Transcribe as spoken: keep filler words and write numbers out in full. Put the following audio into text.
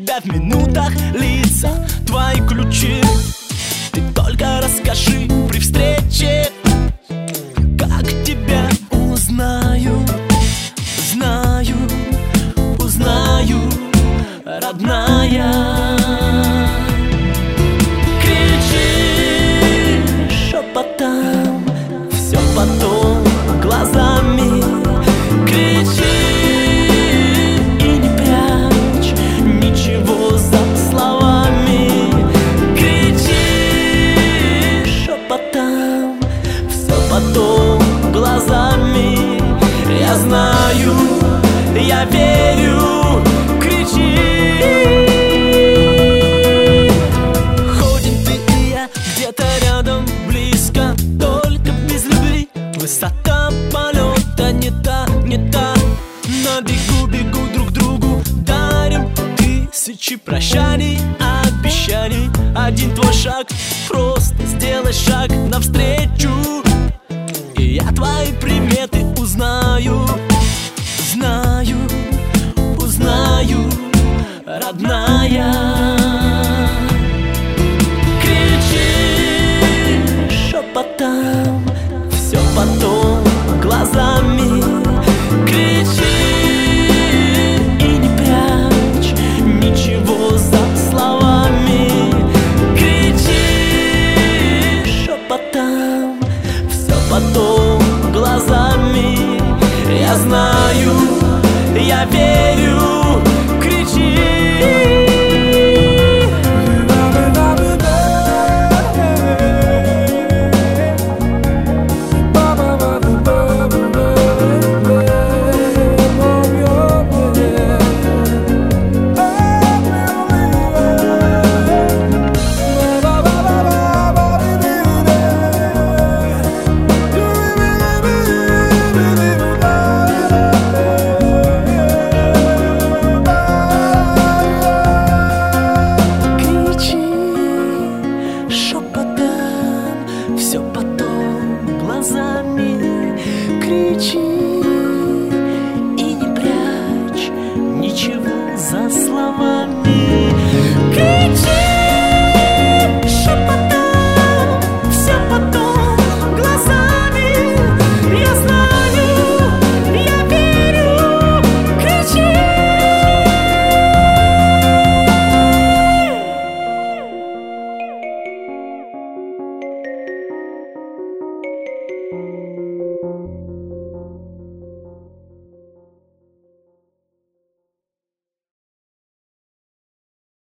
тебя в минутах лица, твои ключи. Ты только расскажи при встрече, как тебя узнаю. Знаю, узнаю, родная. Кричи шепотом, все потом глазами. Кричи и не прячь ничего за словами. Кричи шепотом, все потом глазами. Я знаю, я верю, кричи. Ходим ты и я где-то рядом, близко, только без любви. Высота полета не та, не та. На бегу, бегу друг другу, дарим тысячи прощаний, обещаний. Один твой шаг, просто сделай шаг навстречу, и я твои приметы узнаю. Знаю, узнаю, родная.